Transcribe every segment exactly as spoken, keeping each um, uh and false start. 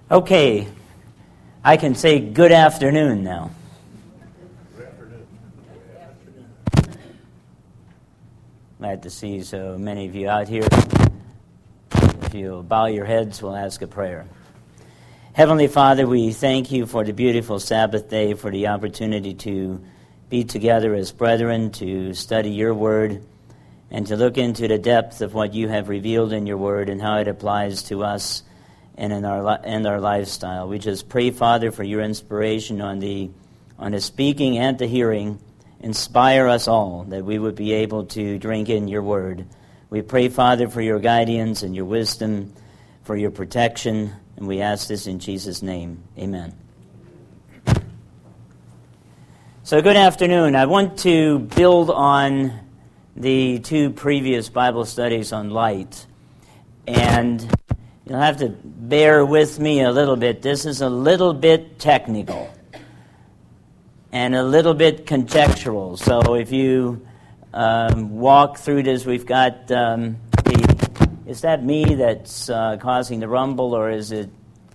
Okay, I can say good afternoon now. Good afternoon. Glad to see so many of you out here. If you'll bow your heads, we'll ask a prayer. Heavenly Father, we thank you for the beautiful Sabbath day, for the opportunity to be together as brethren, to study your word, and to look into the depth of what you have revealed in your word and how it applies to us and in our li- and our lifestyle. We just pray, Father, for your inspiration on the on the speaking and the hearing. Inspire us all that we would be able to drink in your word. We pray, Father, for your guidance and your wisdom, for your protection, and we ask this in Jesus' name. Amen. So good afternoon. I want to build on the two previous Bible studies on light. And you'll have to bear with me a little bit. This is a little bit technical and a little bit conjectural. So if you um, walk through this, we've got um, the... Is that me that's uh, causing the rumble, or is it...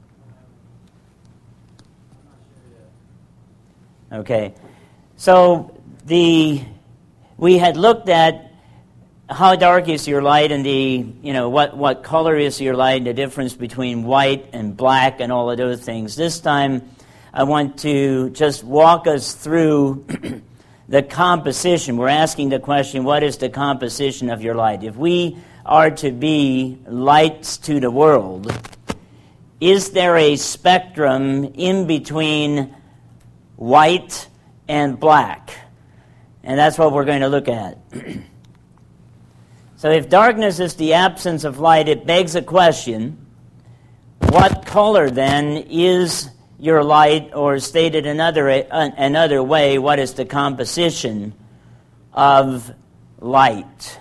Okay. So the we had looked at how dark is your light, and the you know what what color is your light, the difference between white and black, and all of those things. This time, I want to just walk us through the composition. We're asking the question: what is the composition of your light? If we are to be lights to the world, is there a spectrum in between white and black? And that's what we're going to look at. So if darkness is the absence of light, it begs a question: what color then is your light? Or stated another another way, what is the composition of light?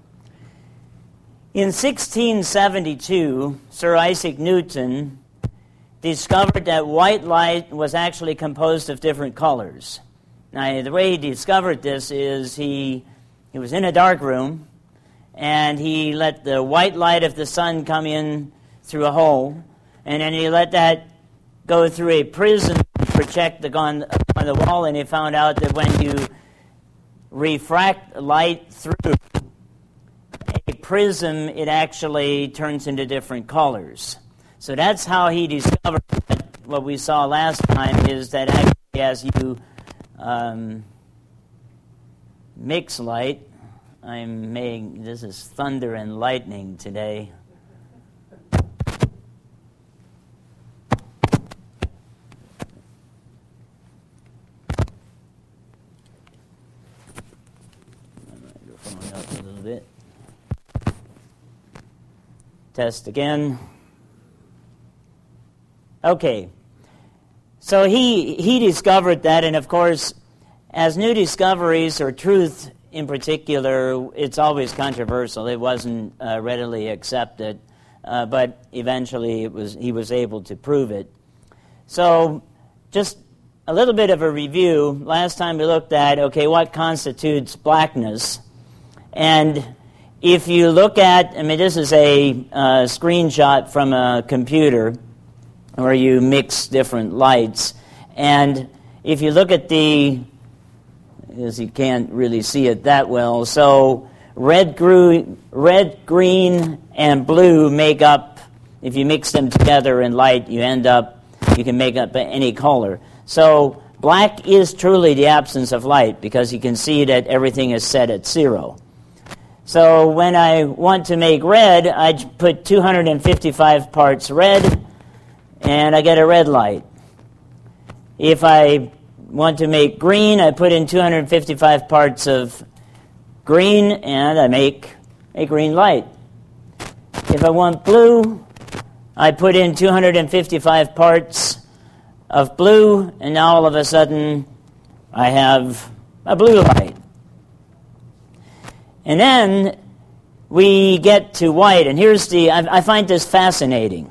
In sixteen seventy-two, Sir Isaac Newton discovered that white light was actually composed of different colors. Now, the way he discovered this is he he was in a dark room, and he let the white light of the sun come in through a hole, and then he let that go through a prism to project the, on, on the wall, and he found out that when you refract light through a prism, it actually turns into different colors. So that's how he discovered that. What we saw last time is that actually as you um, mix light, I'm making, this is thunder and lightning today. Microphone up a little bit. Test again. Okay. So he he discovered that, and of course, as new discoveries or truth in particular, it's always controversial. It wasn't uh, readily accepted, uh, but eventually it was. He was able to prove it. So, just a little bit of a review. Last time we looked at, okay, what constitutes blackness, and if you look at, I mean, this is a uh, screenshot from a computer where you mix different lights, and if you look at the, as you can't really see it that well, so red, gru- red, green, and blue make up, if you mix them together in light, you end up, you can make up any color. So black is truly the absence of light, because you can see that everything is set at zero. So when I want to make red, I put two hundred fifty-five parts red, and I get a red light. If I want to make green, I put in two hundred fifty-five parts of green, and I make a green light. If I want blue, I put in two hundred fifty-five parts of blue, and now all of a sudden I have a blue light. And then we get to white, and here's the, I, I find this fascinating.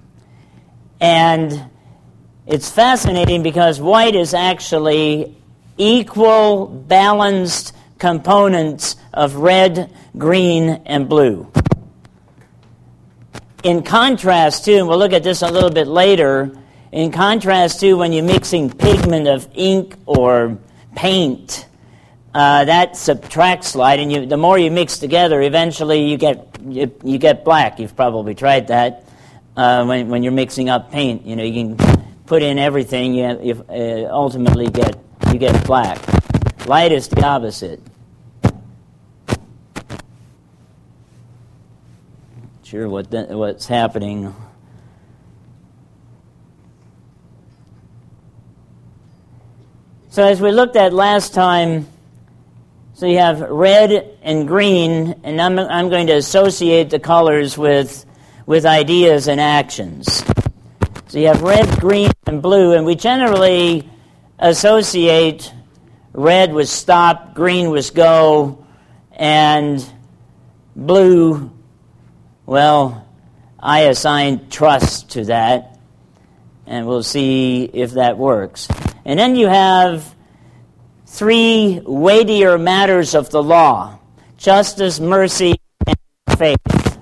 And it's fascinating because white is actually equal, balanced components of red, green, and blue. in contrast to, and we'll look at this a little bit later, in contrast to when you're mixing pigment of ink or paint, uh, that subtracts light, and you, the more you mix together, eventually you get you, you get black. You've probably tried that uh, when when you're mixing up paint. You know, you can put in everything, you, you uh, ultimately get you get black. Light is the opposite. Sure, what the, what's happening. So as we looked at last time, so you have red and green, and I'm, I'm going to associate the colors with, with ideas and actions. So you have red, green, and blue, and we generally associate red with stop, green with go, and blue, well, I assign trust to that, and we'll see if that works. And then you have three weightier matters of the law: justice, mercy, and faith.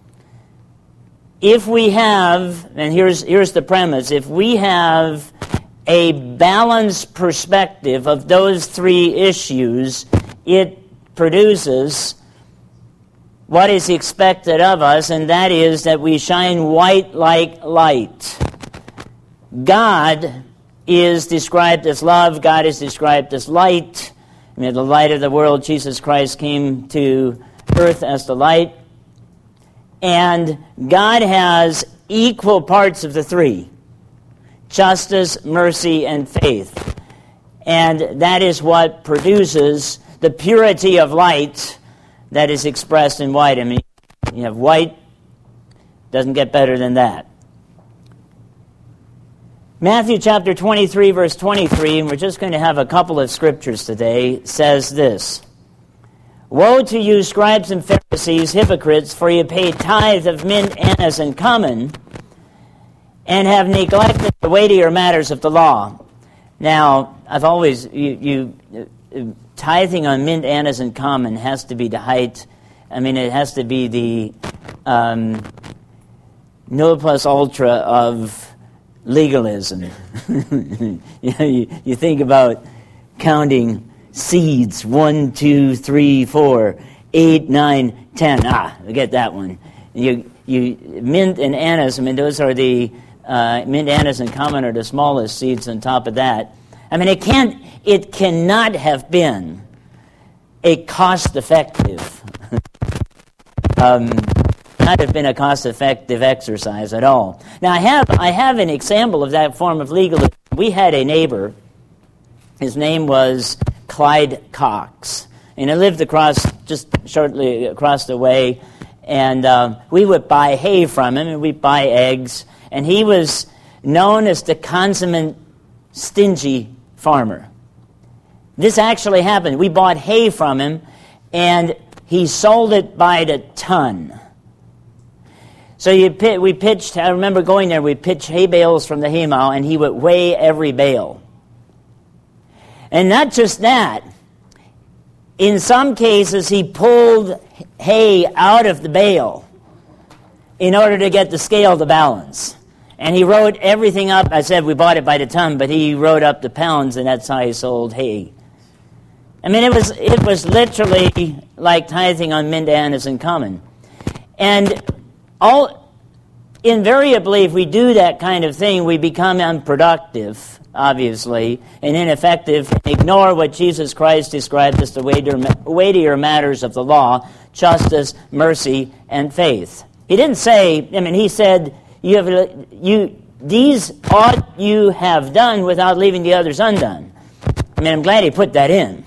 If we have, and here's, here's the premise, if we have a balanced perspective of those three issues, it produces what is expected of us, and that is that we shine white like light. God is described as love. God is described as light. I mean, the light of the world, Jesus Christ came to earth as the light. And God has equal parts of the three: justice, mercy, and faith. And that is what produces the purity of light that is expressed in white. I mean, you have white, doesn't get better than that. Matthew chapter twenty-three, verse twenty-three, and we're just going to have a couple of scriptures today, says this: "Woe to you, scribes and Pharisees, hypocrites, for you pay tithe of mint, anise, and cumin, and have neglected the weightier matters of the law." Now, I've always, you, you uh, tithing on mint, anise, and cumin has to be the height, I mean, it has to be the um, non plus ultra of legalism. you, know, you, you think about counting seeds, one, two, three, four, eight, nine, ten. Ah, I get that one. You, you, mint and anise, I mean, those are the, uh, mint, anise, and cumin are the smallest seeds on top of that. I mean, it can't, it cannot have been a cost-effective, um, not have been a cost-effective exercise at all. Now, I have I have an example of that form of legalism. We had a neighbor. His name was Clyde Cox, and he lived across, just shortly across the way. And uh, we would buy hay from him, and we'd buy eggs. And he was known as the consummate stingy farmer. This actually happened. We bought hay from him, and he sold it by the ton. So you pit, we pitched, I remember going there, we pitched hay bales from the hay mow, and he would weigh every bale. And not just that, in some cases he pulled hay out of the bale in order to get the scale to balance. And he wrote everything up. I said we bought it by the ton, but he wrote up the pounds, and that's how he sold hay. I mean, it was it was literally like tithing on mint, anise, and cumin. And all invariably, if we do that kind of thing, we become unproductive, obviously, and ineffective, and ignore what Jesus Christ described as the weightier, weightier matters of the law: justice, mercy, and faith. He didn't say, I mean, he said, you have you these ought you have done without leaving the others undone. I mean, I'm glad he put that in.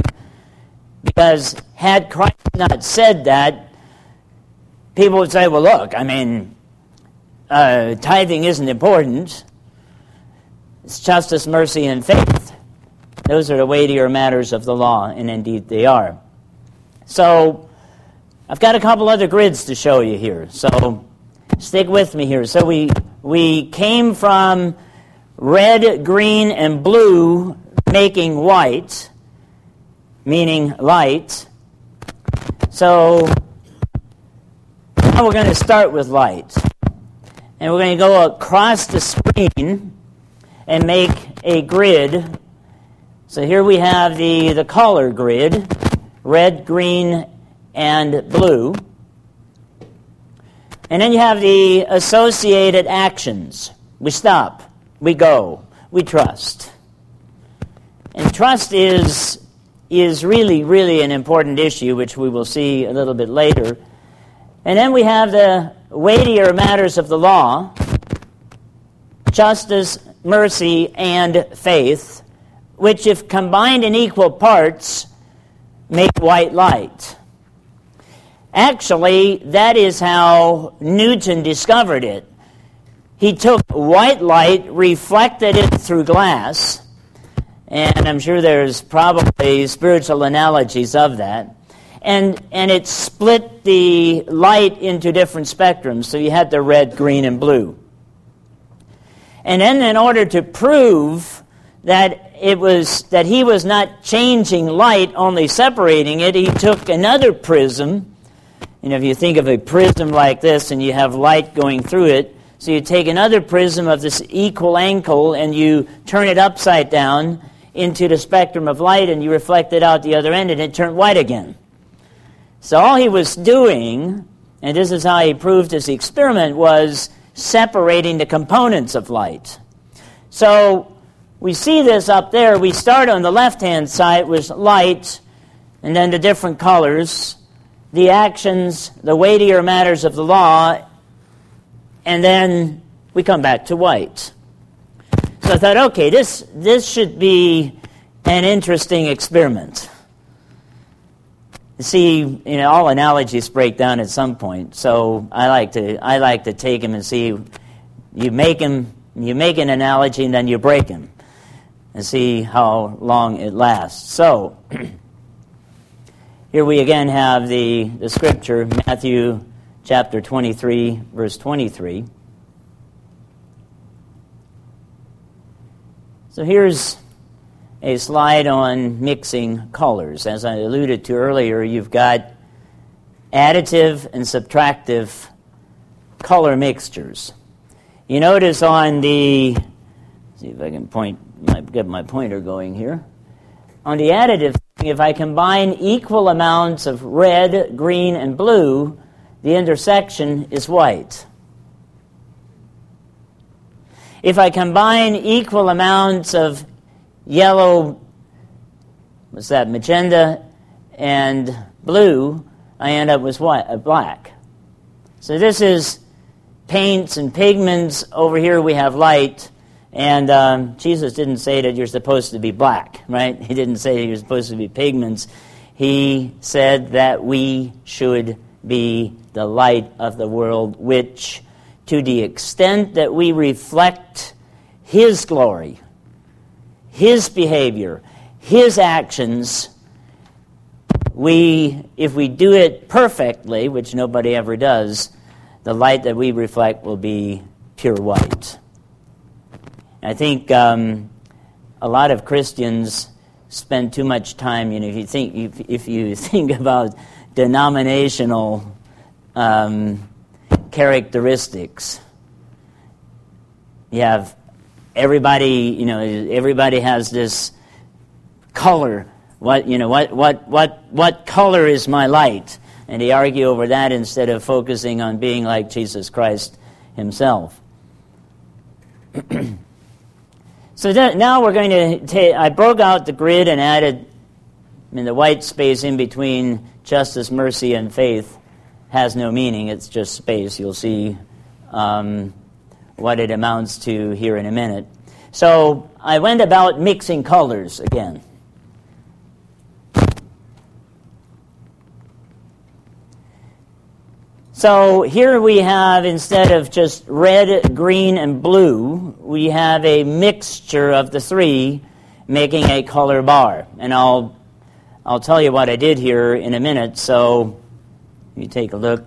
Because had Christ not said that, people would say, well, look, I mean, uh, tithing isn't important. It's justice, mercy, and faith. Those are the weightier matters of the law, and indeed they are. So, I've got a couple other grids to show you here. So, stick with me here. So we we came from red, green, and blue making white, meaning light. So Now we're going to start with light. And we're going to go across the screen and make a grid. So here we have the, the color grid, red, green, and blue. And then you have the associated actions. We stop, we go, we trust. And trust is, is really, really an important issue, which we will see a little bit later. And then we have the weightier matters of the law, justice, mercy, and faith, which, if combined in equal parts, make white light. Actually, that is how Newton discovered it. He took white light, reflected it through glass, and I'm sure there's probably spiritual analogies of that, and, and it split the light into different spectrums, so you had the red, green, and blue. And then in order to prove that it was that he was not changing light, only separating it, he took another prism. You know, if you think of a prism like this and you have light going through it, so you take another prism of this equal angle and you turn it upside down into the spectrum of light and you reflect it out the other end and it turned white again. So all he was doing, and this is how he proved his experiment, was separating the components of light. So we see this up there. We start on the left-hand side with light and then the different colors, the actions, the weightier matters of the law, and then we come back to white. So I thought, okay, this this should be an interesting experiment. You see, you know, all analogies break down at some point. So I like to I like to take them and see. You make them, you make an analogy, and then you break them, and see how long it lasts. So here we again have the, the scripture, Matthew chapter twenty-three, verse twenty-three. So here's a slide on mixing colors. As I alluded to earlier, you've got additive and subtractive color mixtures. You notice on the, let's see if I can point, my, get my pointer going here. On the additive, if I combine equal amounts of red, green, and blue, the intersection is white. If I combine equal amounts of yellow, what's that, magenta, and blue, I end up with white, uh, black. So this is paints and pigments. Over here we have light. And um, Jesus didn't say that you're supposed to be black, right? He didn't say that you're supposed to be pigments. He said that we should be the light of the world, which, to the extent that we reflect His glory, His behavior, His actions, we, if we do it perfectly, which nobody ever does, the light that we reflect will be pure white. I think um, a lot of Christians spend too much time. You know, if you think if, if you think about denominational um, characteristics, you have everybody. You know, everybody has this color. What you know? What what what what color is my light? And they argue over that instead of focusing on being like Jesus Christ Himself. So that, now we're going to take, I broke out the grid and added, I mean, the white space in between justice, mercy, and faith has no meaning. It's just space. You'll see um, what it amounts to here in a minute. So I went about mixing colors again. So here we have, instead of just red, green, and blue, we have a mixture of the three, making a color bar. And I'll I'll tell you what I did here in a minute. So you take a look.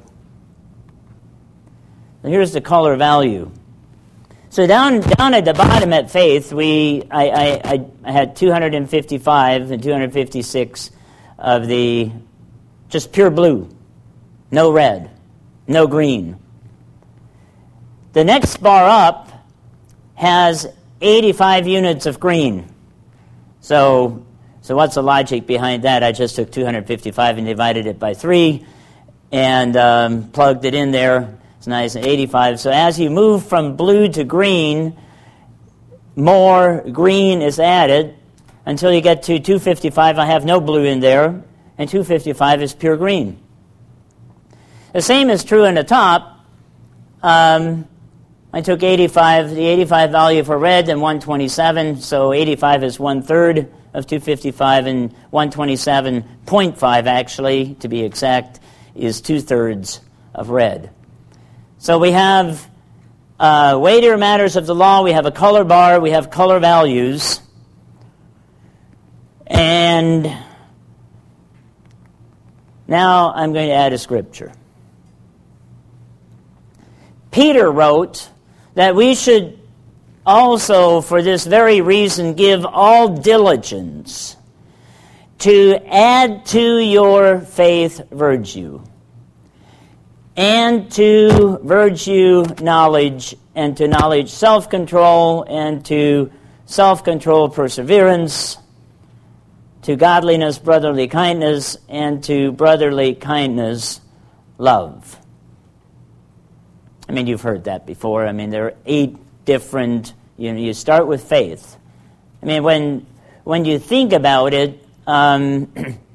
And here's the color value. So down down at the bottom at faith, we I I, I had two hundred fifty-five and two hundred fifty-six of the just pure blue, no red. no green. The next bar up has eighty-five units of green. So, so what's the logic behind that? I just took two hundred fifty-five and divided it by three and um, plugged it in there. It's nice and eighty-five. So as you move from blue to green, more green is added until you get to two hundred fifty-five. I have no blue in there, and two hundred fifty-five is pure green. The same is true in the top. Um, I took eighty-five, the eighty-five value for red, and one hundred twenty-seven, so eighty-five is one-third of two hundred fifty-five, and one hundred twenty-seven point five, actually, to be exact, is two-thirds of red. So we have uh, weightier matters of the law, we have a color bar, we have color values, and now I'm going to add a scripture. Peter wrote that we should also, for this very reason, give all diligence to add to your faith virtue, and to virtue knowledge, and to knowledge self-control, and to self-control perseverance, to godliness brotherly kindness, and to brotherly kindness love. I mean, you've heard that before. I mean, there are eight different, you know, you start with faith. I mean, when when you think about it, um,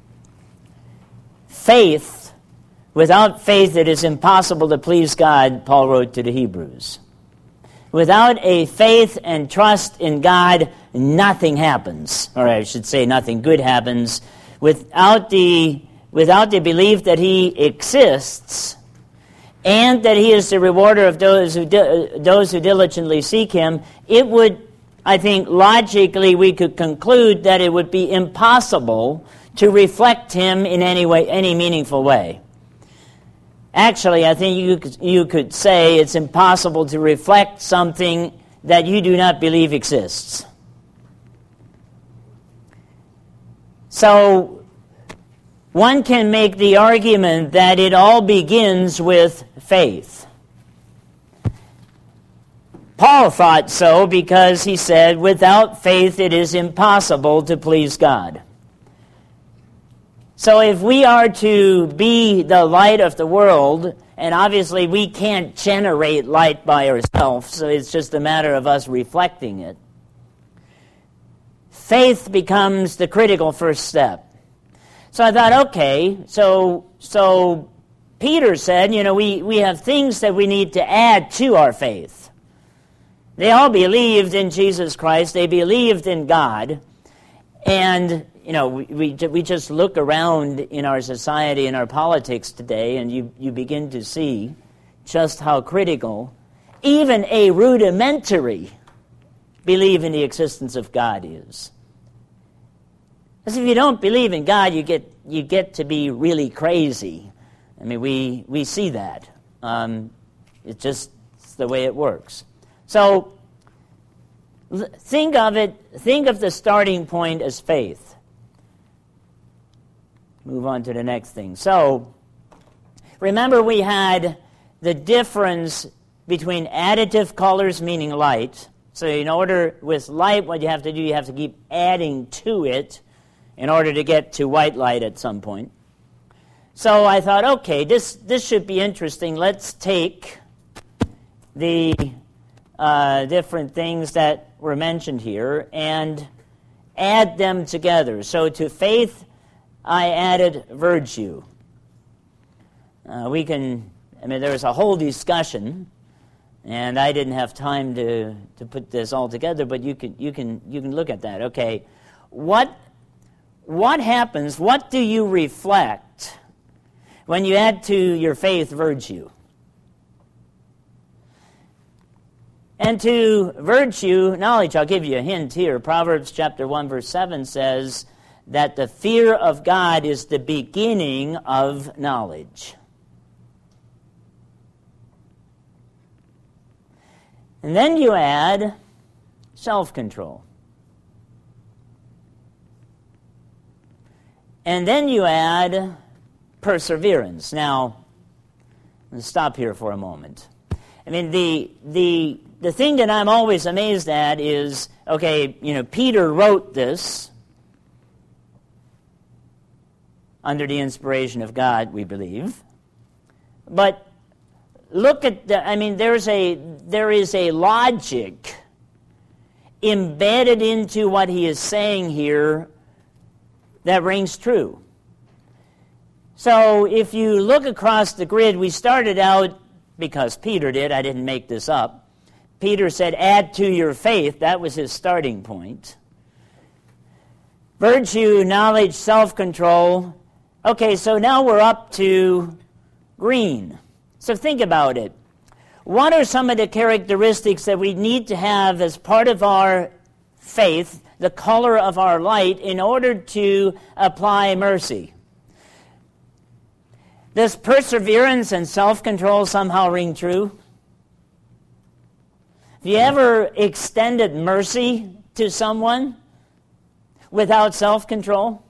faith, without faith it is impossible to please God, Paul wrote to the Hebrews. Without a faith and trust in God, nothing happens. Or I should say nothing good happens. Without the, without the belief that He exists, and that He is the rewarder of those who di- those who diligently seek Him, it would, I think, logically we could conclude that it would be impossible to reflect Him in any way, any meaningful way. Actually, I think you could, you could say it's impossible to reflect something that you do not believe exists. So, one can make the argument that it all begins with faith. Paul thought so because he said, without faith it is impossible to please God. So if we are to be the light of the world, and obviously we can't generate light by ourselves, so it's just a matter of us reflecting it, faith becomes the critical first step. So I thought, okay, so so Peter said, you know, we, we have things that we need to add to our faith. They all believed in Jesus Christ. They believed in God. And, you know, we, we, we just look around in our society and our politics today, and you, you begin to see just how critical even a rudimentary belief in the existence of God is. Because if you don't believe in God, you get you get to be really crazy. I mean, we we see that. Um, it's just it's the way it works. So think of it. Think of the starting point as faith. Move on to the next thing. So remember, we had the difference between additive colors, meaning light. So in order with light, what you have to do, you have to keep adding to it in order to get to white light at some point. So I thought, okay, this, this should be interesting. Let's take the uh, different things that were mentioned here and add them together. So to faith, I added virtue. Uh, we can, I mean, there was a whole discussion, and I didn't have time to, to put this all together, but you can, you can, you can look at that. Okay, what What happens, what do you reflect when you add to your faith virtue? And to virtue, knowledge, I'll give you a hint here. Proverbs chapter one, verse seven says that the fear of God is the beginning of knowledge. And then you add self-control. And then you add perseverance. Now, Let's stop here for a moment. I mean, the the the thing that I'm always amazed at is, okay, you know, Peter wrote this under the inspiration of God, we believe. But look at the, I mean, there's a there is a logic embedded into what he is saying here that rings true. So if you look across the grid, we started out, because Peter did, I didn't make this up. Peter said, add to your faith. That was his starting point. Virtue, knowledge, self-control. Okay, so now we're up to green. So think about it. What are some of the characteristics that we need to have as part of our faith, the color of our light, in order to apply mercy? Does perseverance and self-control somehow ring true? Have you ever extended mercy to someone without self-control?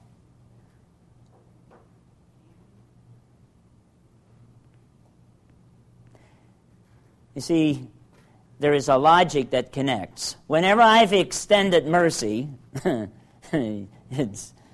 You see, there is a logic that connects. Whenever I've extended mercy, it's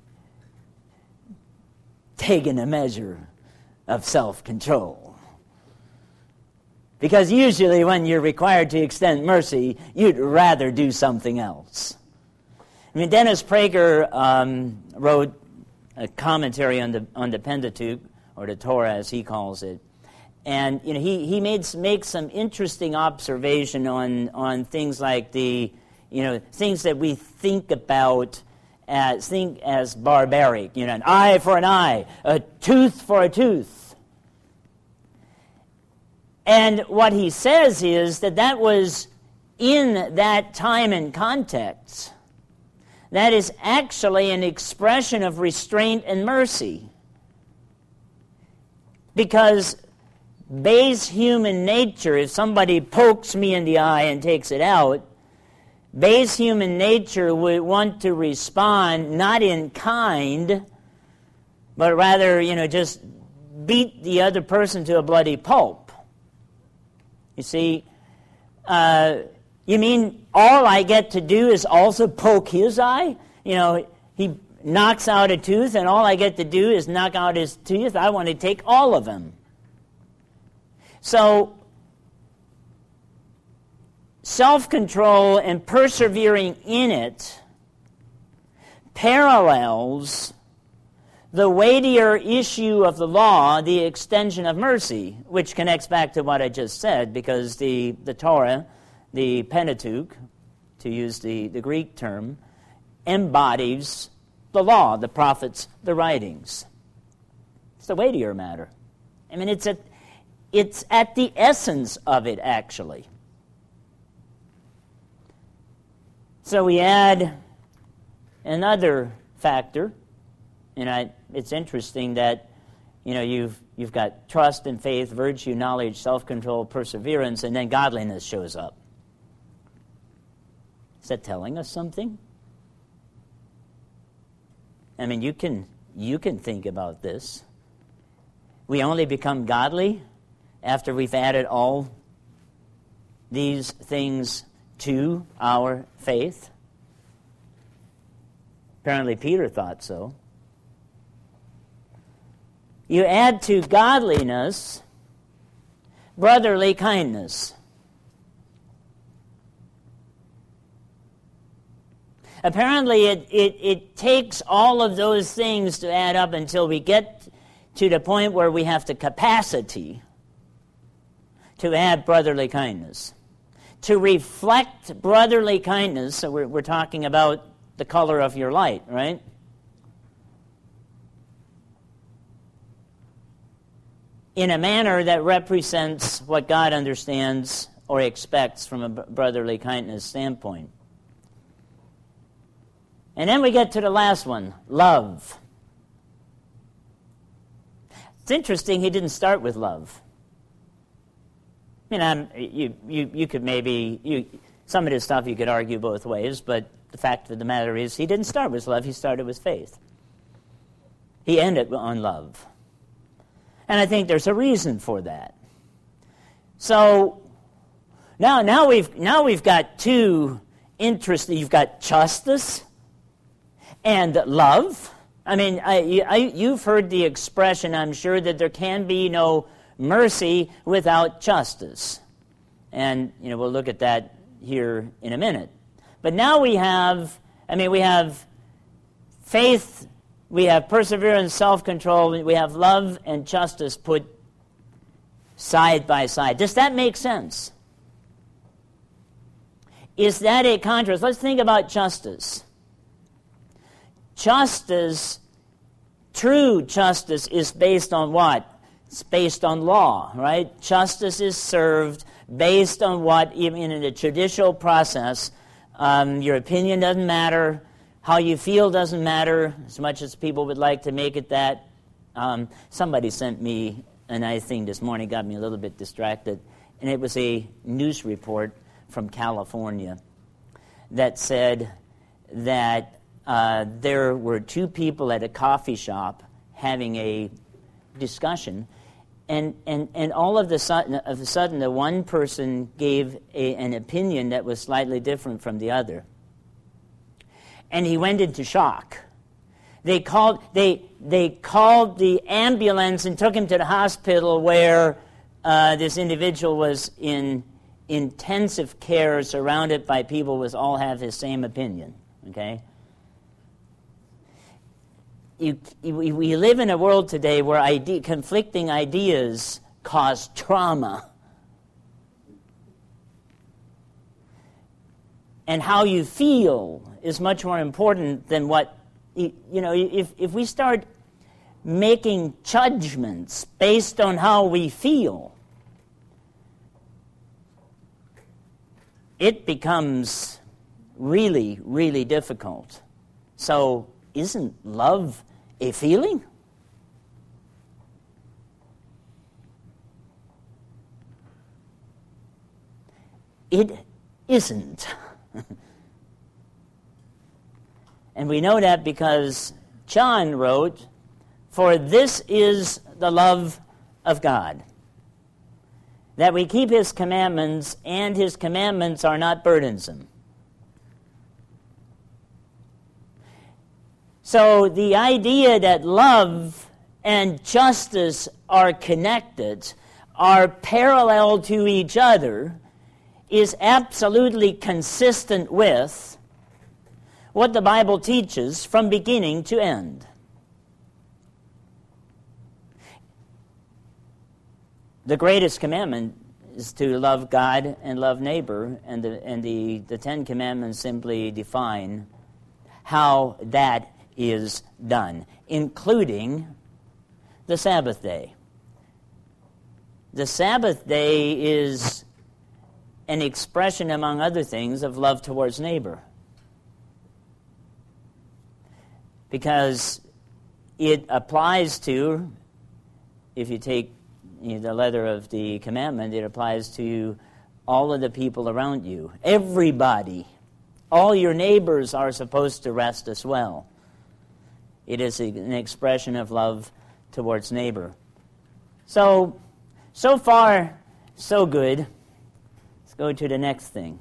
taken a measure of self-control. Because usually when you're required to extend mercy, you'd rather do something else. I mean, Dennis Prager um, wrote a commentary on the on the Pentateuch, or the Torah as he calls it, and you know he he made makes some interesting observation on on things like the you know things that we think about as think as barbaric, you know, an eye for an eye, a tooth for a tooth. And what he says is that that was in that time and context. That is actually an expression of restraint and mercy. Because base human nature, if somebody pokes me in the eye and takes it out, base human nature would want to respond not in kind, but rather, you know, just beat the other person to a bloody pulp. You see, uh, you mean all I get to do is also poke his eye? You know, he knocks out a tooth and all I get to do is knock out his tooth? I want to take all of them. So, self-control and persevering in it parallels the weightier issue of the law, the extension of mercy, which connects back to what I just said, because the, the Torah, the Pentateuch, to use the, the Greek term, embodies the law, the prophets, the writings. It's the weightier matter. I mean, it's at, it's at the essence of it, actually. So we add another factor, and I, it's interesting that you know you've you've got trust and faith, virtue, knowledge, self-control, perseverance, and then godliness shows up. Is that telling us something? I mean, you can you can think about this. We only become godly after we've added all these things to our faith. Apparently Peter thought so. You add to godliness brotherly kindness. Apparently it, it, it takes all of those things to add up until we get to the point where we have the capacity to add brotherly kindness. To reflect brotherly kindness, so we're, we're talking about the color of your light, right? In a manner that represents what God understands or expects from a brotherly kindness standpoint. And then we get to the last one, love. It's interesting he didn't start with love. I mean, I'm, you, you, you could maybe, you, some of this stuff you could argue both ways, but the fact of the matter is he didn't start with love, he started with faith. He ended on love. And I think there's a reason for that. So now, now we've now we've got two interests. You've got justice and love. I mean, I, I, you've heard the expression, I'm sure, that there can be no mercy without justice. And, you know, we'll look at that here in a minute. But now we have, I mean, we have faith, we have perseverance, self-control, we have love and justice put side by side. Does that make sense? Is that a contrast? Let's think about justice. Justice, true justice, is based on what? It's based on law, right? Justice is served based on what, even in a judicial process, um, your opinion doesn't matter, how you feel doesn't matter, as much as people would like to make it that. Um, somebody sent me a nice thing this morning, got me a little bit distracted, and it was a news report from California that said that Uh, there were two people at a coffee shop having a discussion, and, and, and all of the sudden, of a sudden, the one person gave a, an opinion that was slightly different from the other, and he went into shock. They called they they called the ambulance and took him to the hospital where uh, this individual was in intensive care, surrounded by people who all have his same opinion. Okay. You, we, we live in a world today where ide- conflicting ideas cause trauma. And how you feel is much more important than what, you, you know, if, if we start making judgments based on how we feel, it becomes really, really difficult. So, isn't love a feeling? It isn't. And we know that because John wrote, "For this is the love of God, that we keep His commandments, and His commandments are not burdensome." So the idea that love and justice are connected, are parallel to each other, is absolutely consistent with what the Bible teaches from beginning to end. The greatest commandment is to love God and love neighbor, and the, and the, the Ten Commandments simply define how that is done, including the Sabbath day. The Sabbath day is an expression, among other things, of love towards neighbor, because it applies to, if you take you know, the letter of the commandment, it applies to all of the people around you. Everybody, all your neighbors are supposed to rest as well. It is an expression of love towards neighbor. So, so far, so good. Let's go to the next thing.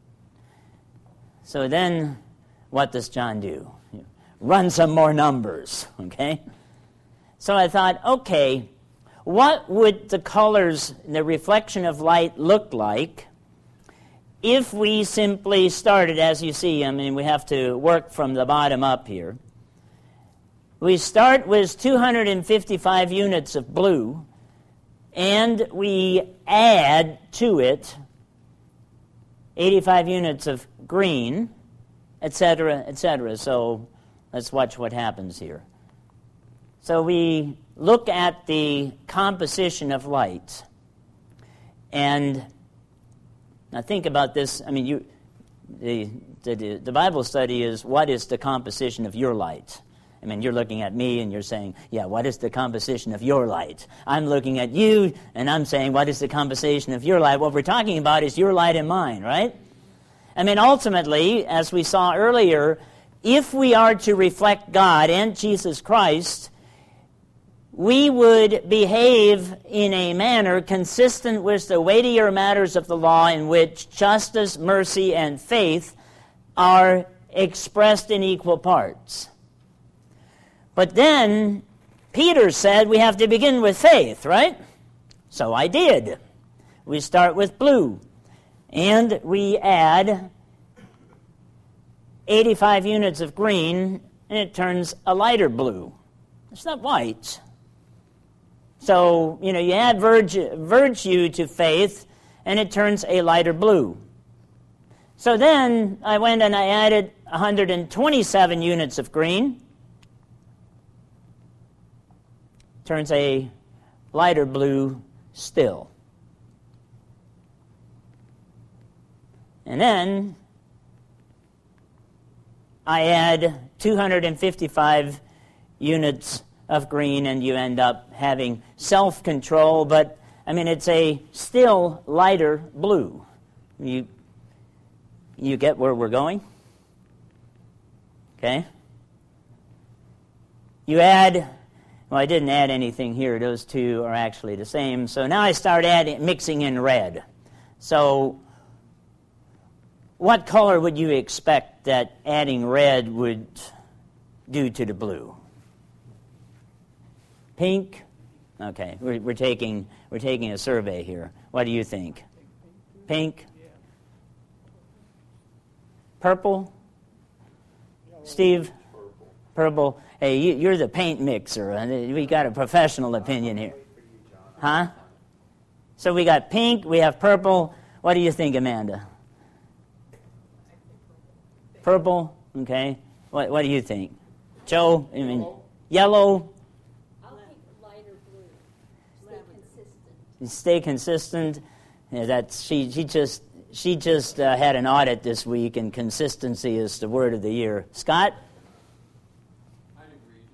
So then, what does John do? Run some more numbers, okay? So I thought, okay, what would the colors, the reflection of light look like if we simply started, as you see, I mean, we have to work from the bottom up here. We start with two hundred fifty-five units of blue, and we add to it eighty-five units of green, et cetera, et cetera. So let's watch what happens here. So we look at the composition of light, and now think about this. I mean, you, the, the the Bible study is, what is the composition of your light? I mean, you're looking at me and you're saying, yeah, what is the composition of your light? I'm looking at you and I'm saying, what is the composition of your light? What we're talking about is your light and mine, right? I mean, ultimately, as we saw earlier, if we are to reflect God and Jesus Christ, we would behave in a manner consistent with the weightier matters of the law in which justice, mercy, and faith are expressed in equal parts. But then Peter said we have to begin with faith, right? So I did. We start with blue, and we add eighty-five units of green, and it turns a lighter blue. It's not white. So, you know, you add virtue, virtue to faith, and it turns a lighter blue. So then I went and I added one hundred twenty-seven units of green. Turns a lighter blue still. And then I add two hundred fifty-five units of green, and you end up having self-control, but, I mean, it's a still lighter blue. You, you get where we're going? Okay? You add, well, I didn't add anything here. Those two are actually the same. So now I start adding, mixing in red. So what color would you expect that adding red would do to the blue? Pink? Okay, we're, we're taking we're taking a survey here. What do you think? Pink? Purple? Steve? Purple. Hey, you, you're the paint mixer. And we got a professional opinion here. Huh? So we got pink, we have purple. What do you think, Amanda? Purple? Okay. What What do you think? Joe? I mean, yellow? Stay consistent. Yeah, that's she. She just she just uh, had an audit this week, and consistency is the word of the year. Scott. I'd agree.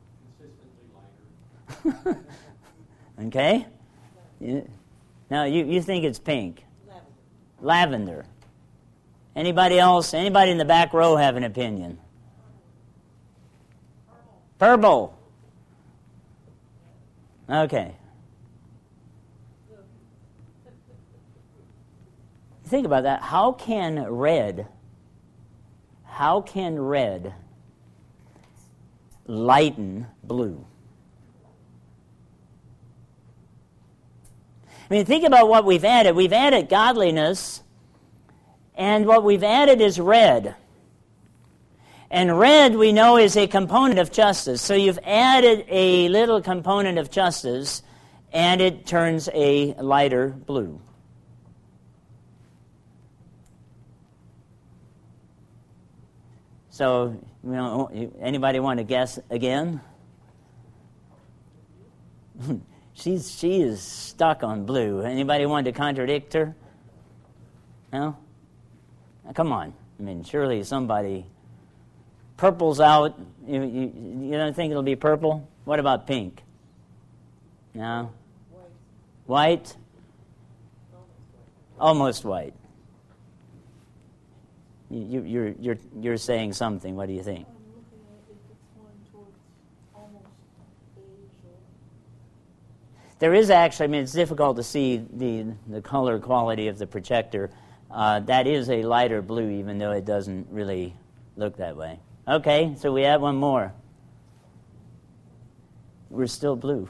Just consistently lighter. Okay. Yeah. Now you you think it's pink. Lavender. Lavender. Anybody else? Anybody in the back row have an opinion? Purple. Okay. Think about that. How can red, how can red lighten blue? I mean, think about what we've added. We've added godliness, and what we've added is red. And red, we know, is a component of justice. So you've added a little component of justice, and it turns a lighter blue. So, you know, anybody want to guess again? She's she is stuck on blue. Anybody want to contradict her? No? Now, come on. I mean, surely somebody. Purple's out. You, you, you don't think it'll be purple? What about pink? No? White? White? Almost white. You, you're you're you're saying something. What do you think? I'm looking at if it's one towards almost beige or... There is actually. I mean, it's difficult to see the the color quality of the projector. Uh, that is a lighter blue, even though it doesn't really look that way. Okay, so we have one more. We're still blue.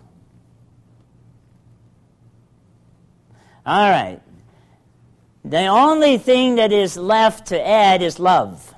All right. The only thing that is left to add is love.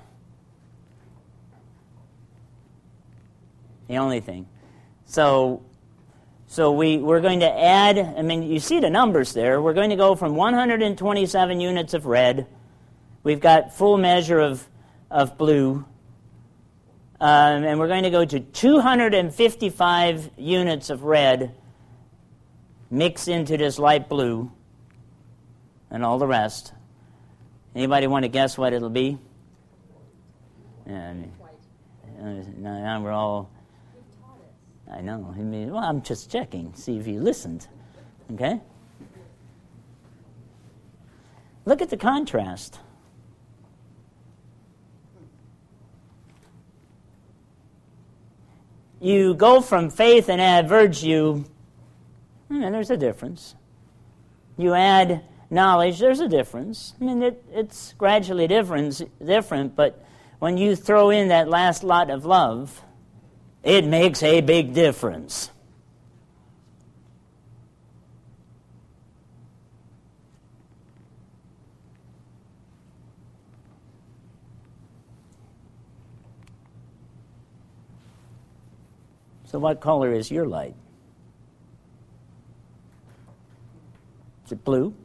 The only thing. So, so we, we're going to add, I mean, you see the numbers there. We're going to go from one hundred twenty-seven units of red. We've got full measure of, of blue. Um, and we're going to go to two hundred fifty-five units of red mixed into this light blue. And all the rest. Anybody want to guess what it'll be? Yeah, I mean, uh, now we're all. I know. I mean, well, I'm just checking, see if you listened. Okay. Look at the contrast. you go from faith and add virtue, and there's a difference. You add knowledge, there's a difference. I mean, it, it's gradually different, different, but when you throw in that last lot of love, it makes a big difference. So what color is your light? Is it blue?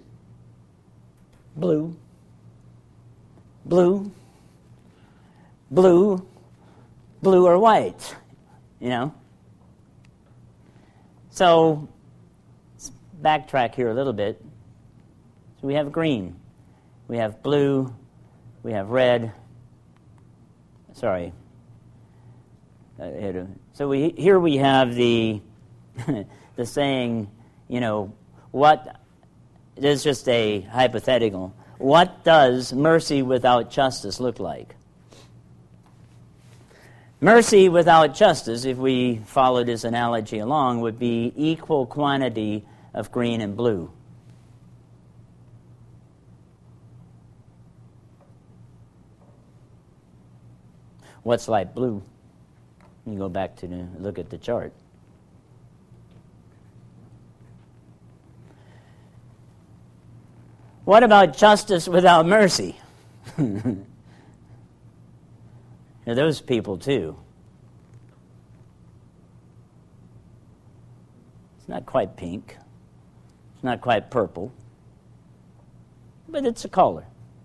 Blue. Blue. Blue. Blue or white, you know? So, let's backtrack here a little bit. So we have green. We have blue. We have red. Sorry. So we here we have the the saying, you know, what, it is just a hypothetical, what does mercy without justice look like? Mercy without justice, if we followed this analogy along, would be equal quantity of green and blue. What's light blue? You go back to the, look at the chart. What about justice without mercy? Now, those people too. It's not quite pink. It's not quite purple. But it's a color.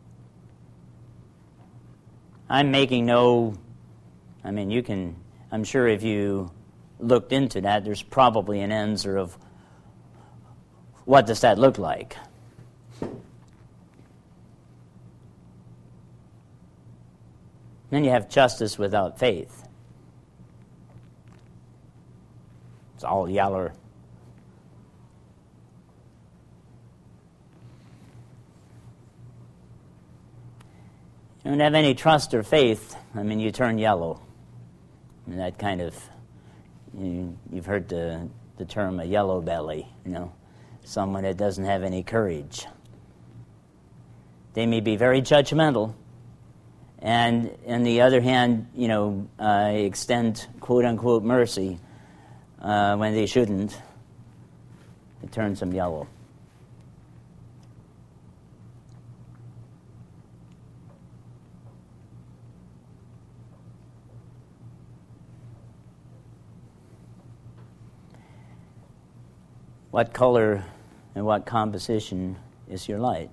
I'm making no, I mean, you can, I'm sure if you looked into that, there's probably an answer of what does that look like. Then you have justice without faith. It's all yellow. You don't have any trust or faith, I mean, you turn yellow. And that kind of, you, you've heard the, the term a yellow belly, you know, someone that doesn't have any courage. They may be very judgmental, and on the other hand, you know, uh, extend quote-unquote mercy uh, when they shouldn't. It turns them yellow. What color and what composition is your light?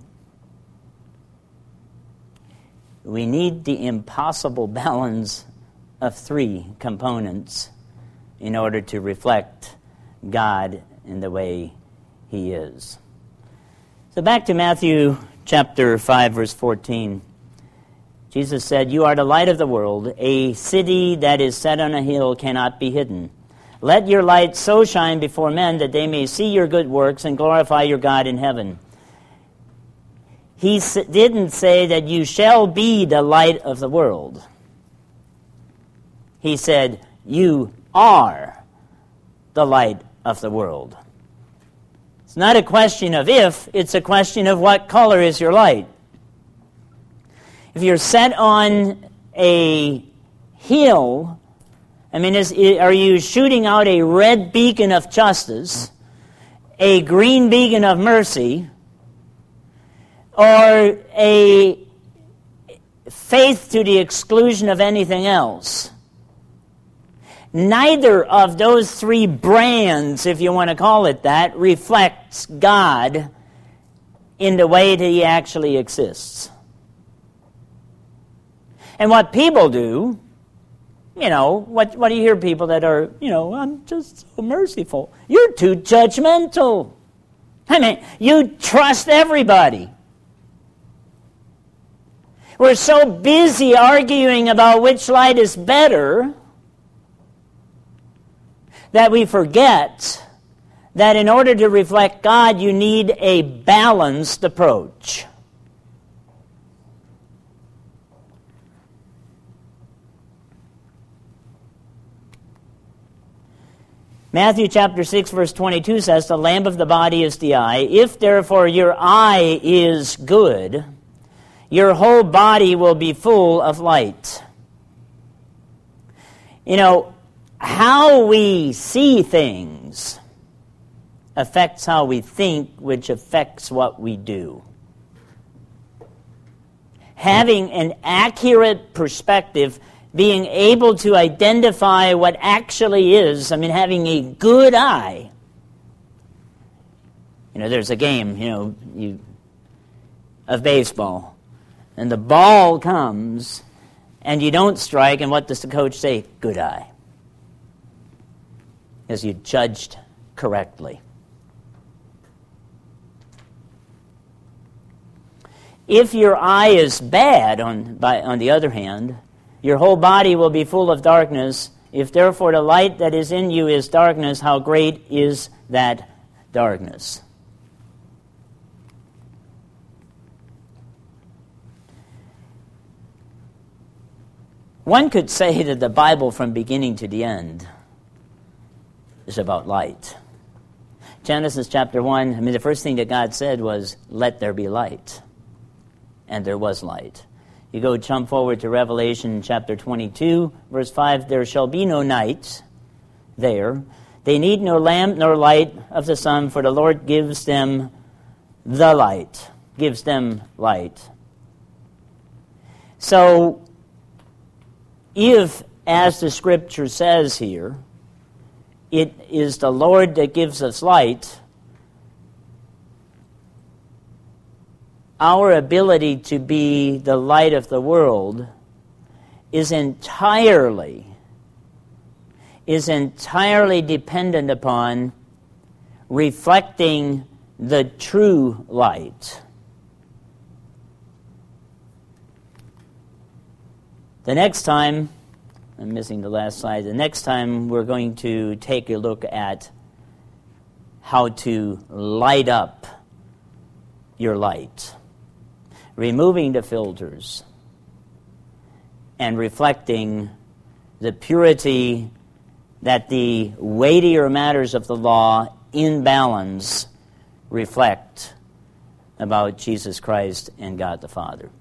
We need the impossible balance of three components in order to reflect God in the way He is. So back to Matthew chapter five, verse fourteen. Jesus said, "You are the light of the world. A city that is set on a hill cannot be hidden. Let your light so shine before men that they may see your good works and glorify your God in heaven." He didn't say that you shall be the light of the world. He said, you are the light of the world. It's not a question of if, it's a question of what color is your light. If you're set on a hill, I mean, is, are you shooting out a red beacon of justice, a green beacon of mercy, or a faith to the exclusion of anything else? Neither of those three brands, if you want to call it that, reflects God in the way that He actually exists. And what people do, you know, what, what do you hear people that are, you know, I'm just so merciful. You're too judgmental. I mean, you trust everybody. We're so busy arguing about which light is better that we forget that in order to reflect God, you need a balanced approach. Matthew chapter six, verse twenty-two says, the lamp of the body is the eye. If therefore your eye is good, your whole body will be full of light. You know, how we see things affects how we think, which affects what we do. Having an accurate perspective, being able to identify what actually is, I mean, having a good eye. You know, there's a game, you know, you, of baseball, and the ball comes, and you don't strike, and what does the coach say? Good eye. Because you judged correctly. If your eye is bad, on, by, on the other hand, your whole body will be full of darkness. If therefore the light that is in you is darkness, how great is that darkness? One could say that the Bible from beginning to the end is about light. Genesis chapter one, I mean, the first thing that God said was, let there be light. And there was light. You go jump forward to Revelation chapter twenty-two, verse five, there shall be no night there. They need no lamp nor light of the sun, for the Lord gives them the light. Gives them light. So, if, as the Scripture says here, it is the Lord that gives us light, our ability to be the light of the world is entirely, is entirely dependent upon reflecting the true light. The next time, I'm missing the last slide, the next time we're going to take a look at how to light up your light. Removing the filters and reflecting the purity that the weightier matters of the law in balance reflect about Jesus Christ and God the Father.